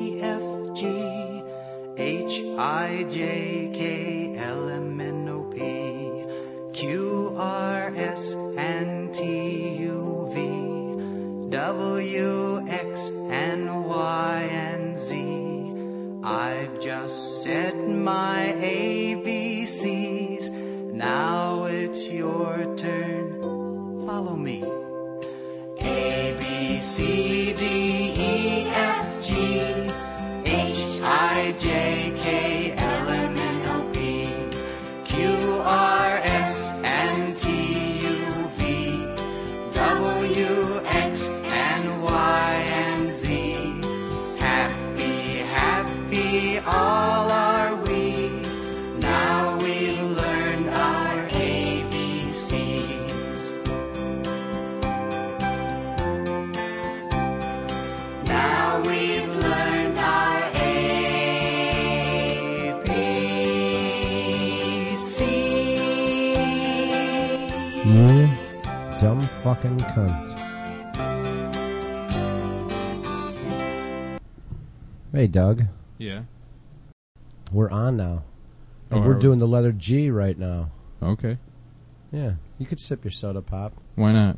F, G, H, I, J, K, L, M, N, O, P, Q, R, S, and T, U, V, W, X, and Y, and Z. I've just said my ABCs. Now it's your turn. Follow me. A, B, C, D, E, F, G, H, I, J, K, L, M, N, O, P, Q, R, S, and T, U, V, W, X, and Y, and Z. Happy, happy all are we. Now we've learned our ABCs. Now we've learned our ABCs. You dumb fucking cunt. Hey, Doug. Yeah. We're on now. And Oh, we're are we? doing the letter G right now. Okay. Yeah. You could sip your soda pop. Why not?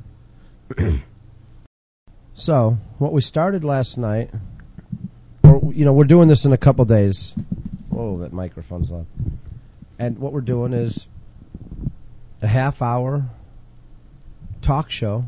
So, what we started last night, or, we're doing this in a couple days. Oh, that microphone's loud. And what we're doing is a half-hour talk show.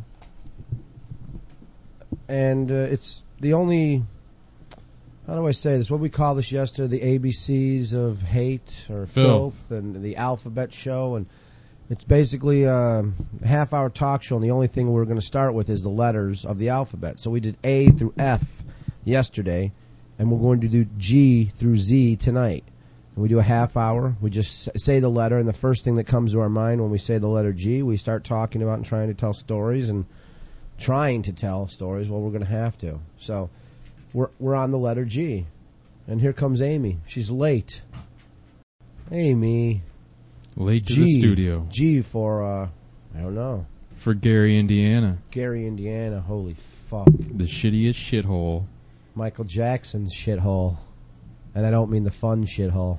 And it's the only, how do I say this? What we call this yesterday, the ABCs of hate or filth and the alphabet show. And it's basically a half-hour talk show, and the only thing we're going to start with is the letters of the alphabet. So we did A through F yesterday, and we're going to do G through Z tonight. And we do a half hour. We just say the letter, and the first thing that comes to our mind when we say the letter G, we start talking about and trying to tell stories, and trying to tell stories. Well, we're going to have to. So we're on the letter G. And here comes Amy. She's late. Amy. Late to the studio. G for, I don't know. For Gary, Indiana. Gary, Indiana. Holy fuck. The shittiest shithole. Michael Jackson's shithole. And I don't mean the fun shithole.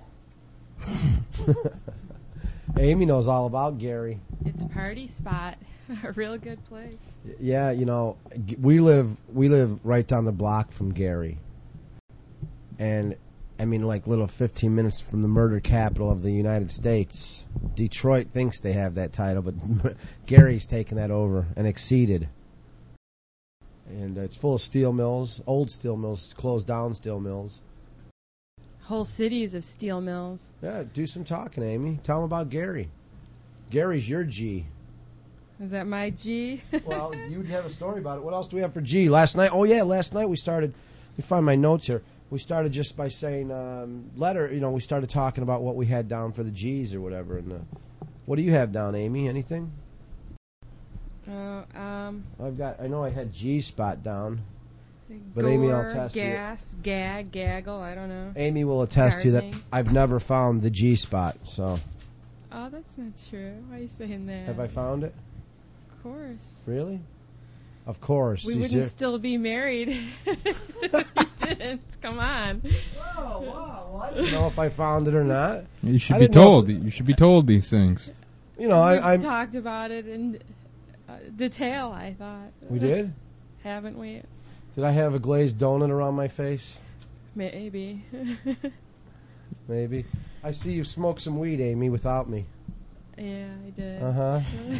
Amy knows all about Gary. It's a party spot. A real good place. Yeah, we live right down the block from Gary. And I mean, like little 15 minutes from the murder capital of the United States. Detroit thinks they have that title, but Gary's taken that over and exceeded. And it's full of steel mills, old steel mills, closed down steel mills. Whole cities of steel mills. Yeah, do some talking, Amy. Tell them about Gary. Gary's your G. Is that my G? Well, you'd have a story about it. What else do we have for G? Last night we started, let me find my notes here. We started just by saying letter. We started talking about what we had down for the G's or whatever. And what do you have down, Amy? Anything? I know I had G spot down. But gore, Amy will attest gas, to gag, gaggle. I don't know. Amy will attest to you that Gardening. I've never found the G spot. So. Oh, that's not true. Why are you saying that? Have I found it? Of course. Really? Of course. We wouldn't still be married if you didn't. Come on. Wow. I don't know if I found it or not. You should be told. You should be told these things. We've talked about it in detail, I thought. We did? Haven't we? Did I have a glazed donut around my face? Maybe. Maybe. I see you smoke some weed, Amy, without me. Yeah, I did. Uh-huh.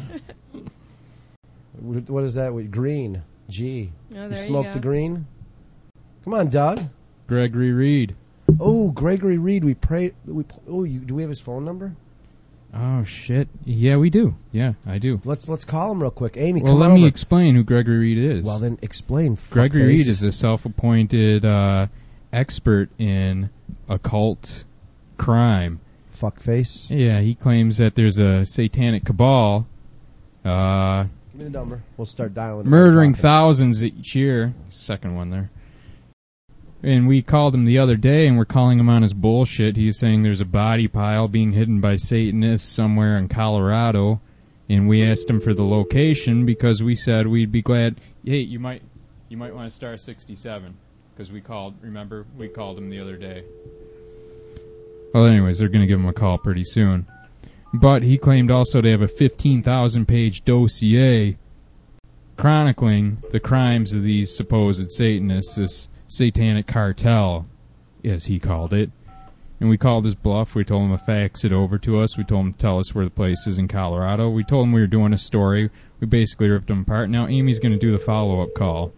What is that? Green. G. Oh, you smoked the green? Come on, Doug. Gregory Reed. Oh, Gregory Reed. Do we have his phone number? Oh, shit. Yeah, we do. Yeah, I do. Let's call him real quick. Amy, well, come on let me over. explain who Gregory Reed is. Well, then explain. Gregory Reed is a self-appointed expert in occult crime. Fuckface. Yeah, he claims that there's a satanic cabal Give me the number. We'll start dialing. Murdering thousands each year. Second one there. And we called him the other day, and we're calling him on his bullshit. He's saying there's a body pile being hidden by Satanists somewhere in Colorado, and we asked him for the location because we said we'd be glad. Hey, you might want to star 67. because we called him the other day. Well, anyways, they're going to give him a call pretty soon. But he claimed also to have a 15,000-page dossier chronicling the crimes of these supposed Satanists, this satanic cartel, as he called it. And we called his bluff. We told him to fax it over to us. We told him to tell us where the place is in Colorado. We told him we were doing a story. We basically ripped him apart. Now Amy's going to do the follow-up call.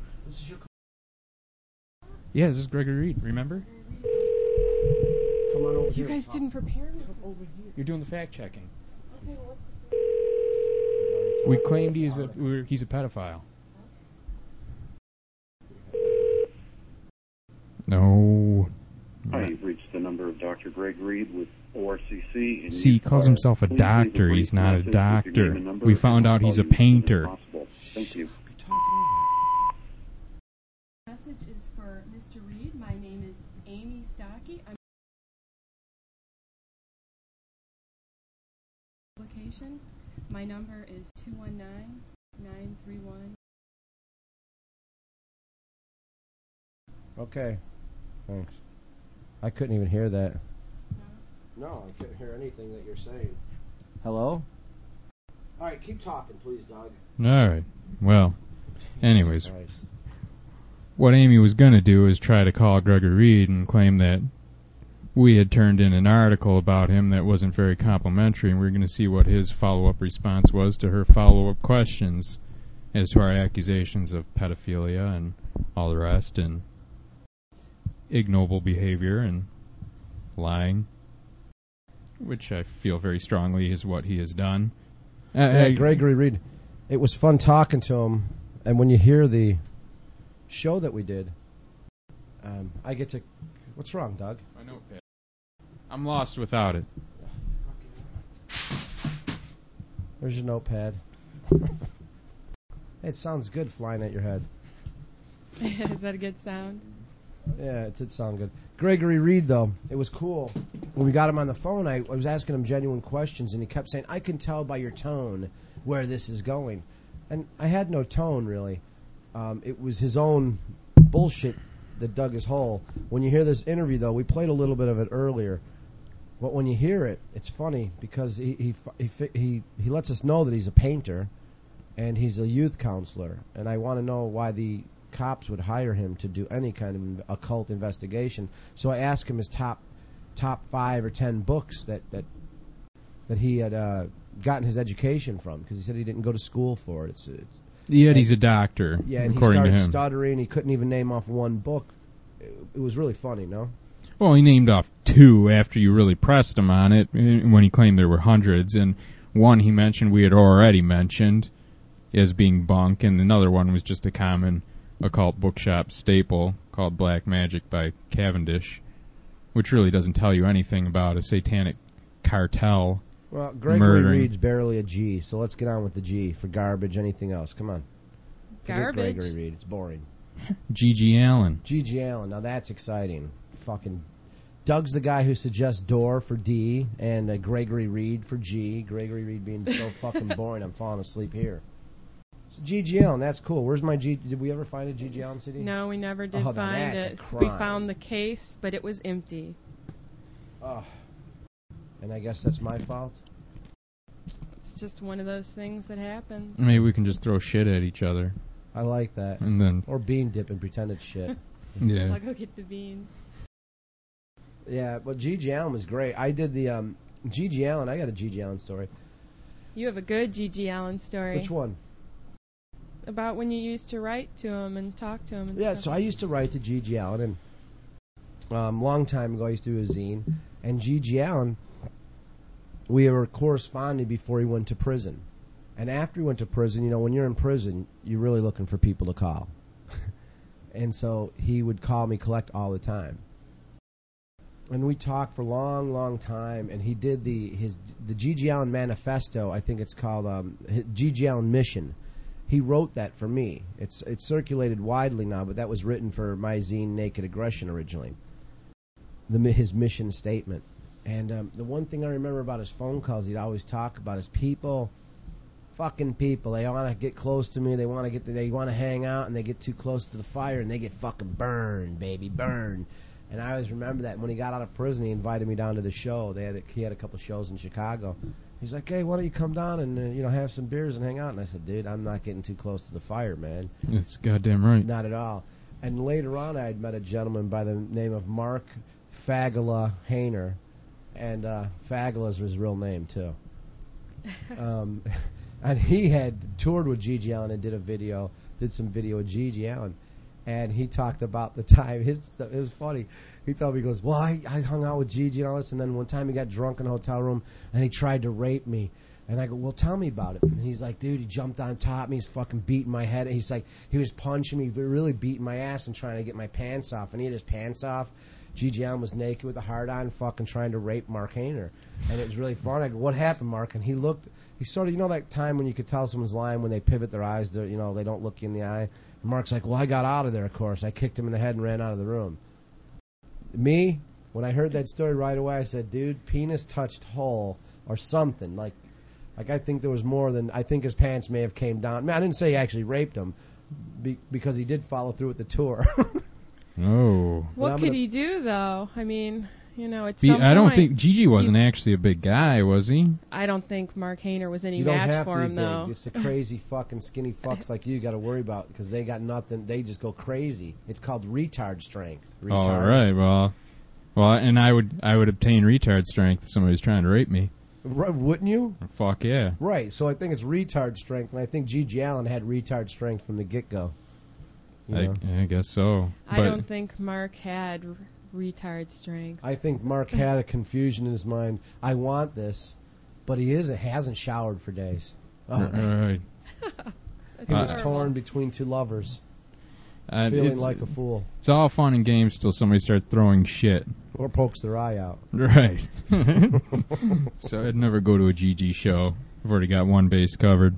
Yeah, this is Gregory Reed, remember? Come on over You guys didn't prepare me. You're doing the fact-checking. Okay, what's We claimed he's a pedophile. No. Hi, you've reached the number of Dr. Greg Reed with ORCC. In See, he calls himself a doctor. He's not a doctor. We found out he's a painter. Thank you. message is for Mr. Reed. My name is Amy Stocky. I'm location. My number is 219-931. Okay. Thanks. I couldn't even hear that. No, I couldn't hear anything that you're saying. Hello? All right, keep talking, please, Doug. All right. Well, anyways, Christ. what Amy was going to do is try to call Gregory Reed and claim that we had turned in an article about him that wasn't very complimentary, and we were going to see what his follow-up response was to her follow-up questions as to our accusations of pedophilia and all the rest, and ignoble behavior and lying, which I feel very strongly is what he has done. Gregory Reed, it was fun talking to him, and when you hear the show that we did, I get to... What's wrong, Doug? My notepad. I'm lost without it. There's your notepad. It sounds good flying at your head. Is that a good sound? Yeah, it did sound good. Gregory Reed, though, it was cool. When we got him on the phone, I was asking him genuine questions, and he kept saying, I can tell by your tone where this is going. And I had no tone, really. It was his own bullshit that dug his hole. When you hear this interview, though, we played a little bit of it earlier. But when you hear it, it's funny because he lets us know that he's a painter and he's a youth counselor. And I want to know why the cops would hire him to do any kind of occult investigation. So I asked him his top 5 or 10 books that he had gotten his education from, because he said he didn't go to school for it. Yet he's a doctor, yeah, and according he to started him. stuttering. He couldn't even name off one book. It was really funny, no? Well, he named off 2 after you really pressed him on it, when he claimed there were hundreds. And one he mentioned we had already mentioned as being bunk, and another one was just a common occult bookshop staple called Black Magic by Cavendish, which really doesn't tell you anything about a satanic cartel. Well, Gregory Reed's barely a G, so let's get on with the G for garbage, anything else. Come on. Forget Garbage? Gregory Reed, it's boring. G.G. Allen. G.G. Allen, now that's exciting. Fucking Doug's the guy who suggests Door for D and Gregory Reed for G. Gregory Reed being so fucking boring, I'm falling asleep here. So G.G. Allen, that's cool. Where's my G? Did we ever find a G.G. Allen CD? No, we never did Oh, find that's a it. crime. We found the case, but it was empty. Oh. And I guess that's my fault? It's just one of those things that happens. Maybe we can just throw shit at each other. I like that. And then, Or bean dip and pretend it's shit. yeah. I'll go get the beans. Yeah, but G.G. Allen was great. I did the G.G. Allen. I got a G.G. Allen story. You have a good G.G. Allen story. Which one? About when you used to write to him and talk to him. And Yeah, stuff. so I used to write to G.G. Allen, and long time ago I used to do a zine. And G.G. Allen, we were corresponding before he went to prison. And after he went to prison, you know, when you're in prison, you're really looking for people to call. And so he would call me, collect all the time. And we talked for a long, long time, and he did the G.G. Allen Manifesto, I think it's called G.G. Allen Mission. He wrote that for me. It's circulated widely now, but that was written for my zine Naked Aggression originally. His mission statement. And the one thing I remember about his phone calls, he'd always talk about is people fucking people. They want to get close to me. They want to hang out, and they get too close to the fire, and they get fucking burned, baby, burned. And I always remember that. When he got out of prison, he invited me down to the show. He had a couple shows in Chicago. He's like, hey, why don't you come down and have some beers and hang out? And I said, dude, I'm not getting too close to the fire, man. That's goddamn right. Not at all. And later on, I had met a gentleman by the name of Mark Fagala Hayner, and Fagala's his real name too. And he had toured with Gigi Allen and did some video with Gigi Allen, and he talked about the time. It was funny. He told me, he goes, well, I hung out with Gigi and all this, and then one time he got drunk in a hotel room and he tried to rape me. And I go, well, tell me about it. And he's like, dude, he jumped on top of me. He's fucking beating my head. He's like, he was punching me, really beating my ass and trying to get my pants off. And he had his pants off. Gigi Allen was naked with a hard on, fucking trying to rape Mark Hayner. And it was really fun. I go, what happened, Mark? And he sort of, that time when you could tell someone's lying when they pivot their eyes, they don't look you in the eye. And Mark's like, well, I got out of there, of course. I kicked him in the head and ran out of the room. Me, when I heard that story right away, I said, dude, penis touched hole or something. Like I think there was more than, I think his pants may have came down. I mean, I didn't say he actually raped him because he did follow through with the tour. Oh. What could he do, though? I mean, at I some point... don't think Gigi wasn't actually a big guy, was he? I don't think Mark Hayner was any match for him, though. It's the crazy fucking skinny fucks like you got to worry about because they got nothing. They just go crazy. It's called retard strength. Retard. All right, well, and I would obtain retard strength if somebody was trying to rape me. Right, wouldn't you? Fuck yeah. Right, so I think it's retard strength, and I think Gigi Allen had retard strength from the get-go. I guess so. I don't think Mark had retard strength. I think Mark had a confusion in his mind. I want this, but he hasn't showered for days. Oh, right. He was torn between two lovers, feeling like a fool. It's all fun and games till somebody starts throwing shit. Or pokes their eye out. Right. So I'd never go to a GG show. I've already got one base covered.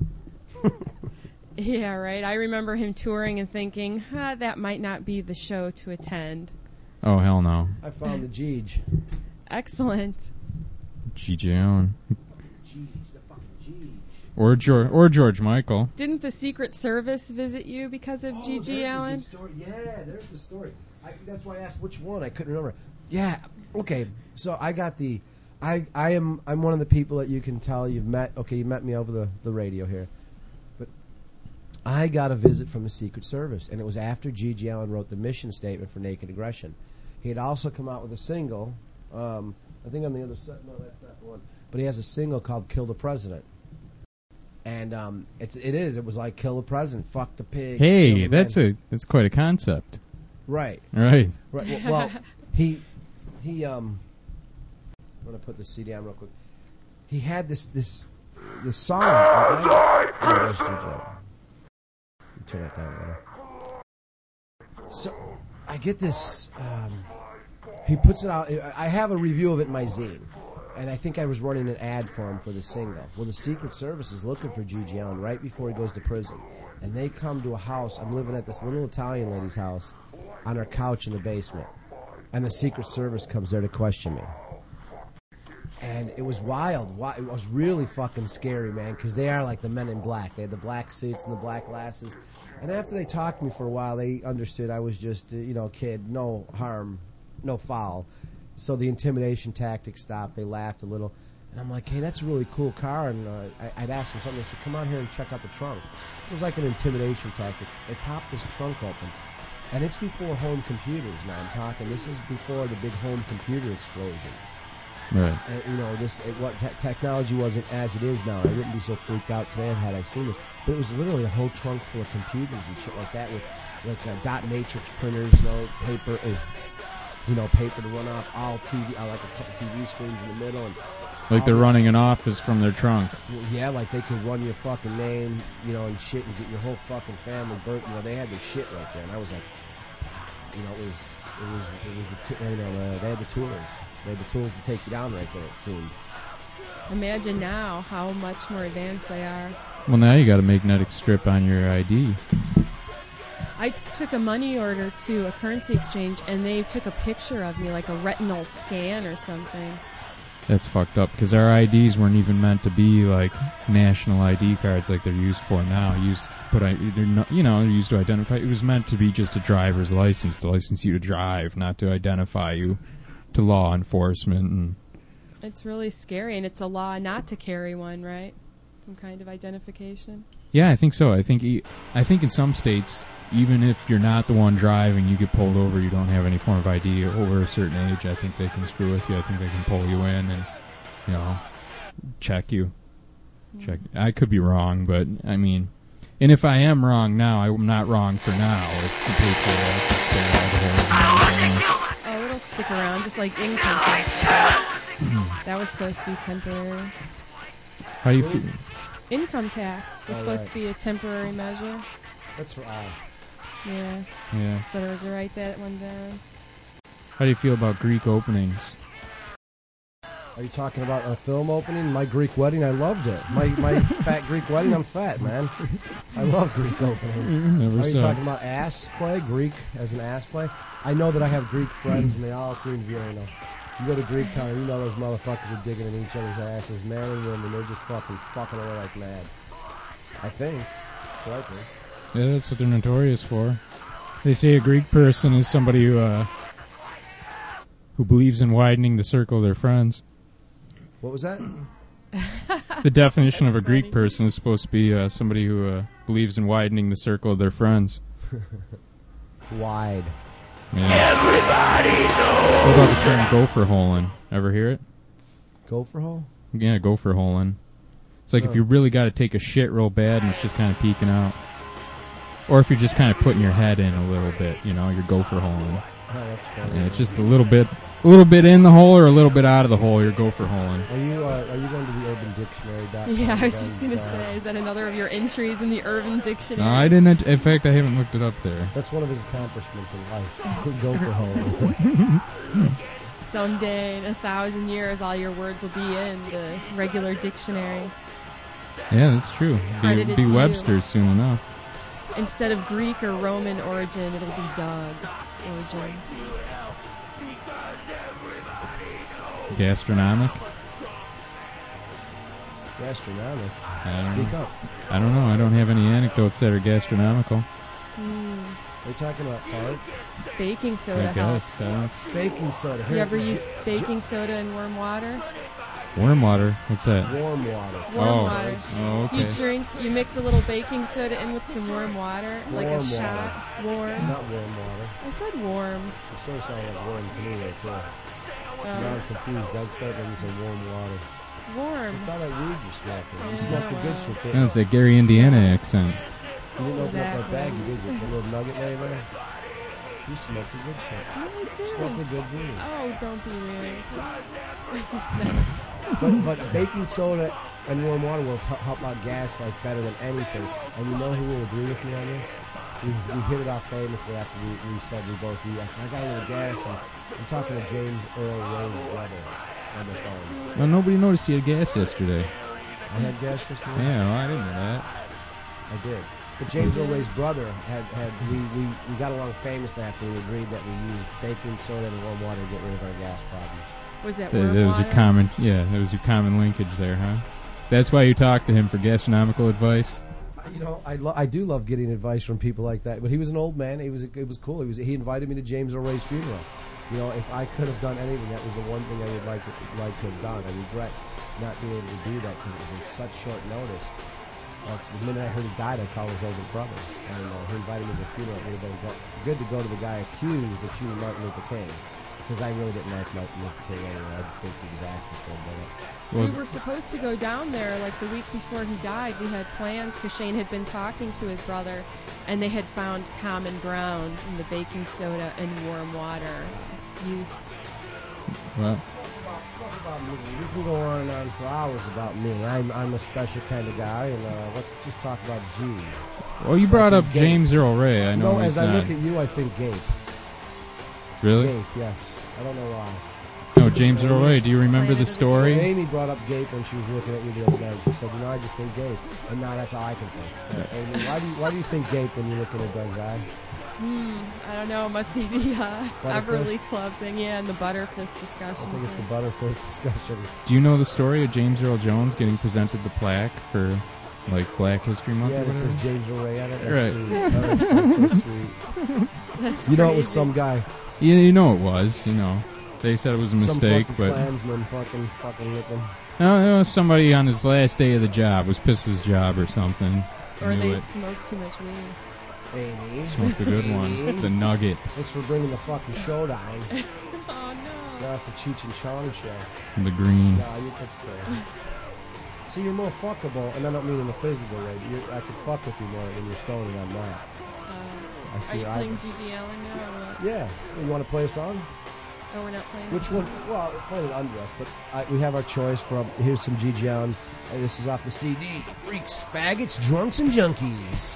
Yeah, right. I remember him touring and thinking, that might not be the show to attend. Oh, hell no. I found the Jeej. Excellent. Gigi Allen. Jeej, the fucking Jeej. Or George Michael. Didn't the Secret Service visit you because of Gigi Allen? Yeah, there's the story. That's why I asked which one. I couldn't remember. Yeah, okay. So I got I'm one of the people that you can tell you've met. Okay, you met me over the radio here. But I got a visit from the Secret Service, and it was after Gigi Allen wrote the mission statement for Naked Aggression. He had also come out with a single. I think on the other side. No, that's not the one. But he has a single called "Kill the President." And it was like kill the president, fuck the pigs. Hey, that's quite a concept. Right. Well, he I'm gonna put the CD on real quick. He had this song. Right? Oh, let's do that. Turn that down later. So I get this. He puts it out. I have a review of it in my zine. And I think I was running an ad for him for the single. Well, the Secret Service is looking for Gigi Allen right before he goes to prison. And they come to a house. I'm living at this little Italian lady's house on her couch in the basement. And the Secret Service comes there to question me. And it was wild. It was really fucking scary, man, because they are like the Men in Black. They had the black suits and the black glasses. And after they talked to me for a while, they understood I was just, a kid, no harm, no foul. So the intimidation tactics stopped. They laughed a little. And I'm like, hey, that's a really cool car. And I'd asked them something. They said, come out here and check out the trunk. It was like an intimidation tactic. They popped this trunk open. And it's before home computers now. I'm talking. This is before the big home computer explosion. Right. Technology wasn't as it is now. I wouldn't be so freaked out today had I seen this. But it was literally a whole trunk full of computers and shit like that with dot matrix printers, paper. Paper to run off all TV, like a couple TV screens in the middle. And like they're running an office from their trunk. Yeah, like they could run your fucking name, and shit, and get your whole fucking family burnt. They had the shit right there, and I was like, wow. They had the tools. They had the tools to take you down right there, it seemed. Imagine now how much more advanced they are. Well, now you got a magnetic strip on your ID. I took a money order to a currency exchange, and they took a picture of me, like a retinal scan or something. That's fucked up, because our IDs weren't even meant to be like national ID cards like they're used for now. They're used to identify. It was meant to be just a driver's license to license you to drive, not to identify you to law enforcement. And it's really scary, and it's a law not to carry one, right? Some kind of identification. Yeah, I think so. I think in some states, even if you're not the one driving, you get pulled over, you don't have any form of ID over a certain age, I think they can screw with you. I think they can pull you in and, check you. Check. I could be wrong, but, and if I am wrong now, I'm not wrong for now. If the paperwork will stay out of the hole. Oh, it'll stick around, just like income tax. That was supposed to be temporary. How do you feel? Income tax was supposed to be a temporary measure. That's right. Yeah. But I was to write that one down. How do you feel about Greek openings? Are you talking about a film opening? My Greek wedding, I loved it. My fat Greek wedding, I'm fat, man. I love Greek openings. Are you talking about ass play? Greek as an ass play? I know that I have Greek friends, and they all seem to be, you go to Greek town, you know those motherfuckers are digging in each other's asses, man and women. They're just fucking away like mad. I think. That's what I think. Yeah, that's what they're notorious for. They say a Greek person is somebody who believes in widening the circle of their friends. What was that? The definition of a Greek person is supposed to be somebody who believes in widening the circle of their friends. Wide. Yeah. Everybody knows. What about the term gopher holing? Ever hear it? Gopher hole? Yeah, gopher holing. It's like if you really got to take a shit real bad and it's just kind of peeking out. Or if you're just kind of putting your head in a little bit, you're gopher holing. Oh, that's funny. And it's just a little bit in the hole or a little bit out of the hole, you're gopher holing. Are you going to the Urban Dictionary? Yeah, I was just going to say, is that another of your entries in the Urban Dictionary? No, I didn't. In fact, I haven't looked it up there. That's one of his accomplishments in life. Gopher holing. Someday, in 1,000 years, all your words will be in the regular dictionary. Yeah, that's true. Be Webster's soon enough. Instead of Greek or Roman origin, it'll be dog origin. Gastronomic? Gastronomic? Speak up. I don't know. I don't have any anecdotes that are gastronomical. Are you talking about fart? Baking soda helps. Baking soda. You ever use baking soda in warm water? Warm water? What's that? Warm water. Warm water. Oh, okay. You mix a little baking soda in with some warm water, like a shot. Warm. Not warm water. I said warm. It sort of sounded like warm to me there, too. Now I'm confused. Doug said that was warm water. Warm. It's all that weed you're smoking. You smoked the good shit, didn't you? That's a Gary, Indiana accent. You didn't open up that baggie, did you? It's a little nugget lay there. You smoked the good shit. No, I did. Smoked the good weed. Oh, don't be weird. But baking soda and warm water will help out gas like better than anything. And you know who will agree with me on this? We hit it off famously after we said we both eat. I said, I got a little gas. And I'm talking to James Earl Ray's brother on the phone. Well, nobody noticed he had gas yesterday. I had gas yesterday? Yeah, well, I didn't know that. I did. But James Earl Ray's brother we got along famously after we agreed that we used baking soda and warm water to get rid of our gas problems. Was that warm that was water? That was your common linkage there, huh? That's why you talked to him for gastronomical advice. I do love getting advice from people like that. But he was an old man. It was cool. He invited me to James Earl Ray's funeral. If I could have done anything, that was the one thing I would like to have done. I regret not being able to do that because it was in such short notice. The minute I heard he died, I called his older brother, and he invited me to the funeral. It would have been good to go to the guy accused of shooting Martin Luther King, because I really didn't like Martin Luther King anyway. I think he was asking for a minute. We were supposed to go down there like the week before he died. We had plans because Shane had been talking to his brother, and they had found common ground in the baking soda and warm water use. Well, we can go on and on for hours about me. I'm a special kind of guy, and let's just talk about G. Well, you brought up James Earl Ray. I know. As I look at you, I think Gape. Really? Gape, yes. I don't know why. No, James Earl Ray. Do you remember the story? Amy brought up Gape when she was looking at you the other night. She said, I just think Gape. And now that's all I can think. So, Amy, why do you think Gape when you're looking at Doug's eye? I don't know. It must be the Everly Club thing. Yeah, and the Butterfist discussion. I think it's the Butterfist discussion. Do you know the story of James Earl Jones getting presented the plaque for, Black History Month? Yeah, or it says James Earl Ray on it. That's right. Sweet. That's so sweet. That's You know, crazy. it was some guy. You know it was, They said it was a mistake, some but... Klansman fucking looking. No, it was somebody on his last day of the job, was pissed his job or something. Or Knew they it. smoked too much weed. Amy. Smoked a good one. The Nugget. Thanks for bringing the fucking show down. Oh, no. Now it's the Cheech and Chong show. The green. Nah, that's great. See, you're more fuckable, and I don't mean in a physical way. I could fuck with you more when you're stoned and I'm not. I Are see you your playing eyebrows. G.G. Allen now or what? Yeah. You want to play a song? Oh, we're not playing Which it? one? Well, we're playing it undressed, but we have our choice from. Here's some G.G. Allen. This is off the CD. Freaks, Faggots, Drunks, and Junkies.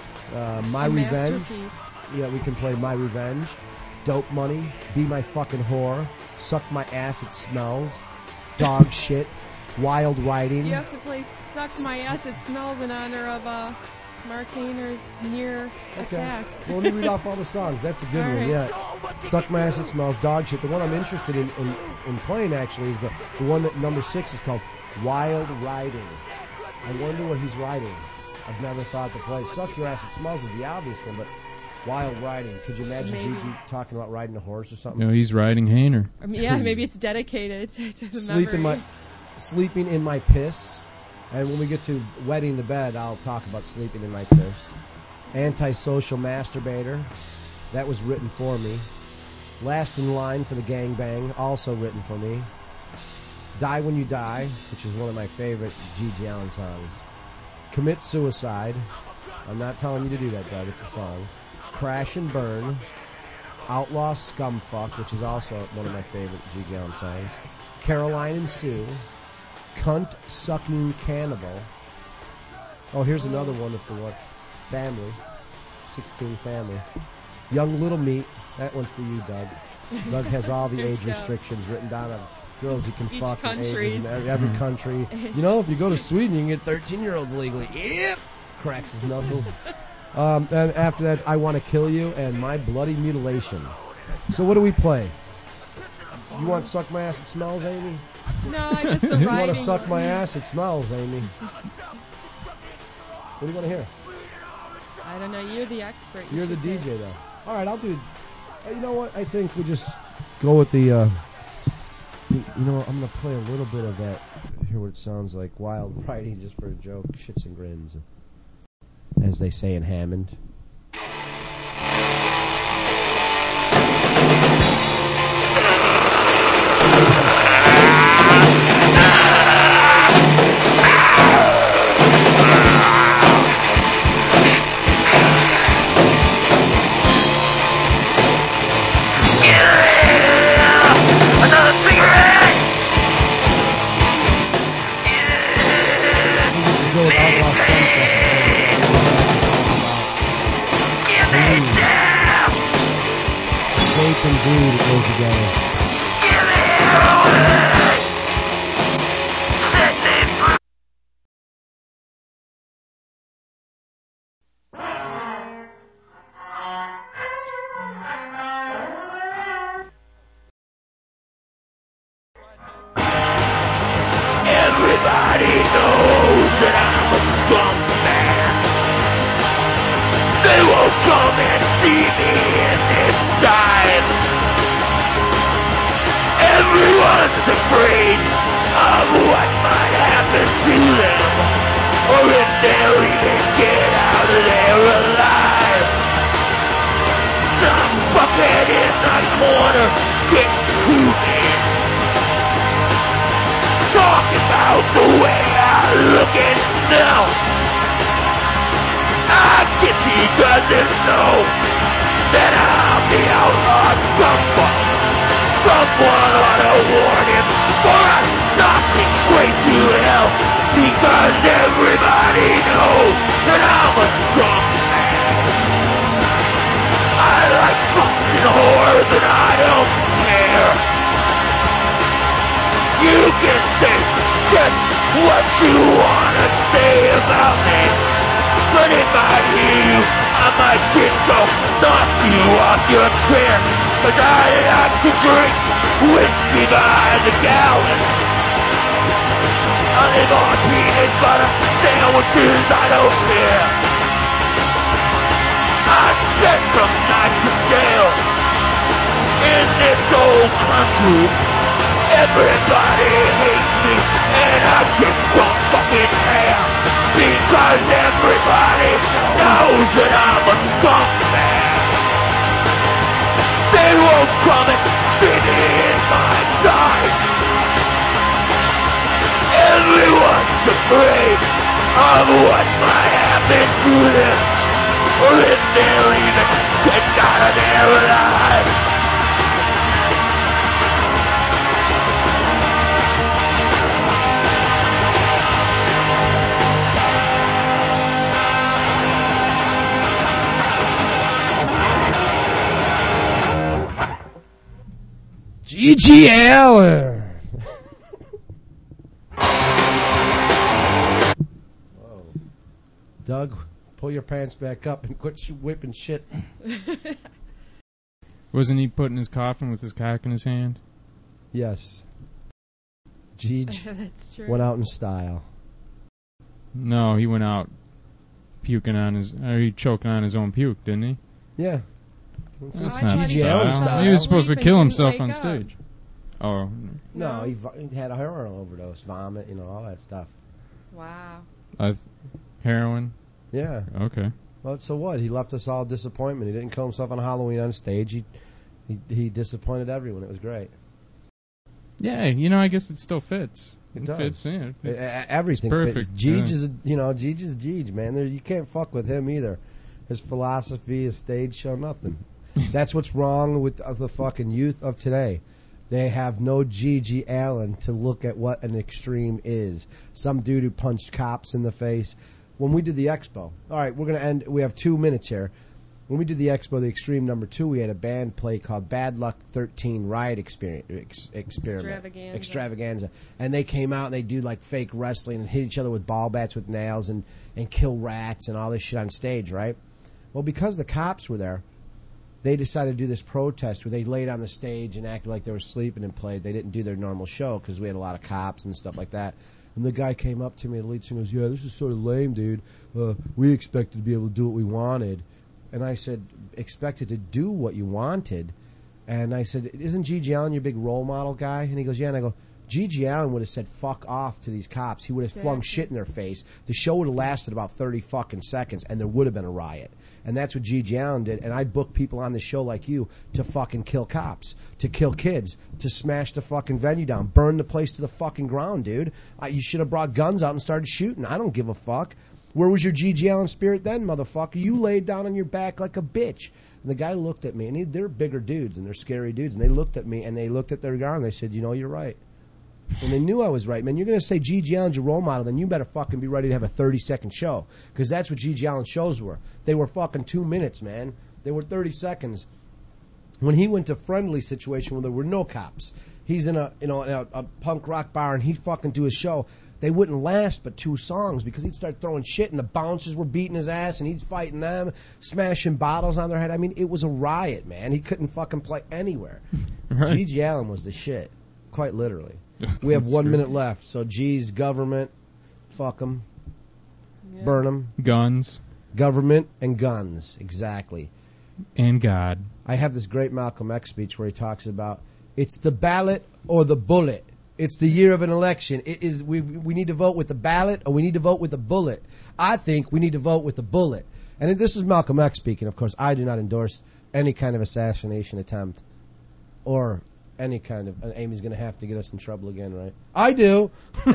My A Revenge. masterpiece. Yeah, we can play My Revenge. Dope Money. Be My Fucking Whore. Suck My Ass, It Smells. Dog Shit. Wild Riding. You have to play Suck My Ass, It Smells in honor of Mark Hayner's near attack. Well, let me read off all the songs. That's a good All one, right. yeah. Suck My Ass, It Smells, Dog Shit. The one I'm interested in playing, actually, is the one that number 6 is called Wild Riding. I wonder what he's riding. I've never thought to play. Suck Your Ass, It Smells is the obvious one, but Wild Riding. Could you imagine Maybe. Gigi talking about riding a horse or something? He's riding Hayner. I mean, yeah, maybe it's dedicated to the Sleeping in my piss. And when we get to wetting the bed, I'll talk about sleeping in my piss. Antisocial masturbator. That was written for me. Last in line for the gangbang. Also written for me. Die When You Die, which is one of my favorite G.G. Allen songs. Commit Suicide. I'm not telling you to do that, Doug. It's a song. Crash and Burn. Outlaw Scumfuck, which is also one of my favorite G.G. Allen songs. Caroline and Sue. Cunt Sucking Cannibal. Oh, here's another one if you want. Family. 16 Family. Young Little Meat. That one's for you, Doug. Doug has all the age restrictions written down on girls he can Each fuck in country's. ages in every country. You know, if you go to Sweden, you can get 13-year-olds legally. Yep. Cracks his knuckles. And after that, I Want to Kill You and My Bloody Mutilation. So what do we play? You want Suck My Ass, It Smells, Amy? No, I just the You writing. want to suck my ass? It smells, Amy. What do you want to hear? I don't know. You're the expert. You You're the should pick. DJ, though. All right, I'll do. You know what? I think we just go with the. You know, I'm gonna play a little bit of that. Hear what it sounds like. Wild Riding, just for a joke. Shits and grins, as they say in Hammond. Go with Outlaw Scumfuck. Vape and glue that goes together. Everybody knows that I'm a scumbag. They won't come and see me in this time. Everyone's afraid of what might happen to them, or if they'll even get out of there alive. Some fuckhead in the corner is getting to me, talking about the way I look and smell. I guess he doesn't know that I'm the outlaw scumfuck. Someone ought to warn him, for I'm knocking straight to hell, because everybody knows that I'm a scumbag. I like sluts and whores and I don't care. what you wanna say about me, but if I hear you, I might just go knock you off your chair, 'cause I like to drink whiskey by the gallon. I live on peanut butter sandwiches, I don't care. I spent some nights in jail in this old country. Everybody hates me, and I just don't fucking care, because everybody knows that I'm a skunk man. They won't come and see me in my life. Everyone's afraid of what might happen to them, or if they'll even get out of there alive. G.G. Allen. Whoa. Doug, pull your pants back up and quit whipping shit. Wasn't he put in his coffin with his cock in his hand? Yes. Jeej That's true. went out in style. No, he went out puking on his, or he choking on his own puke, didn't he? Yeah. That's I not thought he style. was style. He was supposed to Sleep kill and himself didn't on wake up. stage. Oh, No, he had a heroin overdose, vomit, all that stuff. Wow. heroin. Yeah. Okay. Well, so what? He left us all disappointment. He didn't kill himself on Halloween on stage. He disappointed everyone. It was great. Yeah, I guess it still fits. It does. Fits in. Everything it's fits. perfect, Jeej yeah. is, Jeej is Jeej, man. You can't fuck with him either. His philosophy, his stage show, nothing. That's what's wrong with the fucking youth of today. They have no G.G. Allen to look at what an extreme is. Some dude who punched cops in the face. When we did the expo, all right, we're going to end. We have 2 minutes here. When we did the expo, the Extreme #2, we had a band play called Bad Luck 13 Riot Experiment. Extravaganza. And they came out and they do like fake wrestling and hit each other with ball bats with nails and kill rats and all this shit on stage, right? Well, because the cops were there, they decided to do this protest where they laid on the stage and acted like they were sleeping and played. They didn't do their normal show because we had a lot of cops and stuff like that. And the guy came up to me, the lead singer goes, "Yeah, this is sort of lame, dude. We expected to be able to do what we wanted." And I said, "Expected to do what you wanted?" And I said, "Isn't G.G. Allen your big role model guy?" And he goes, "Yeah." And I go, G.G. Allen would have said fuck off to these cops. He would have flung shit in their face. The show would have lasted about 30 fucking seconds, and there would have been a riot. And that's what G.G. Allen did. And I booked people on the show like you to fucking kill cops, to kill kids, to smash the fucking venue down, burn the place to the fucking ground, dude. You should have brought guns out and started shooting. I don't give a fuck. Where was your G.G. Allen spirit then, motherfucker? You laid down on your back like a bitch. And the guy looked at me, and they're bigger dudes, and they're scary dudes. And they looked at me, and they looked at their guy, and they said, "You're right." And they knew I was right, man. You're going to say G.G. Allen's your role model, then you better fucking be ready to have a 30-second show. Because that's what G.G. Allen shows were. They were fucking 2 minutes, man. They were 30 seconds. When he went to Friendly situation where there were no cops, he's in a punk rock bar and he'd fucking do his show. They wouldn't last but 2 songs because he'd start throwing shit and the bouncers were beating his ass and he's fighting them, smashing bottles on their head. I mean, it was a riot, man. He couldn't fucking play anywhere. Right. G.G. Allen was the shit, quite literally. We have 1 minute left, so G's government, fuck them, burn them. Guns. Government and guns, exactly. And God. I have this great Malcolm X speech where he talks about it's the ballot or the bullet. It's the year of an election. It is we need to vote with the ballot or we need to vote with the bullet. I think we need to vote with the bullet. And this is Malcolm X speaking, of course. I do not endorse any kind of assassination attempt or any kind of... Amy's going to have to get us in trouble again, right? I do!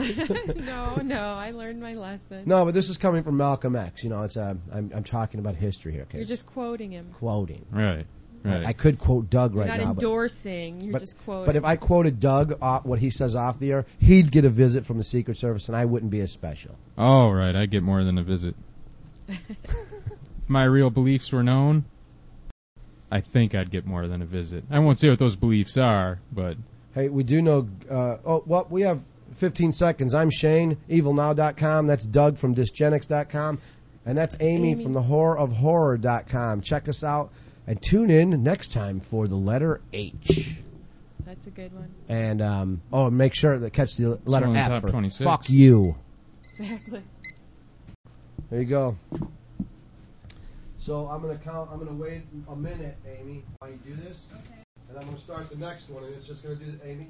No, I learned my lesson. No, but this is coming from Malcolm X. It's I'm talking about history here, okay? You're just quoting him. Quoting. Right. I could quote Doug right now. You're not endorsing. You're just quoting. But if I quoted Doug, what he says off the air, he'd get a visit from the Secret Service, and I wouldn't be as special. Oh, right. I get more than a visit. If my real beliefs were known, I think I'd get more than a visit. I won't say what those beliefs are, but... Hey, we do know... we have 15 seconds. I'm Shane, evilnow.com. That's Doug from Dysgenics.com. And that's Amy from thehorrorofhorror.com. Check us out and tune in next time for the letter H. That's a good one. And make sure to catch the letter one of the F top for 26. fuck you. Exactly. There you go. So I'm gonna wait a minute, Amy, while you do this. Okay. And I'm gonna start the next one, and it's just gonna do Amy.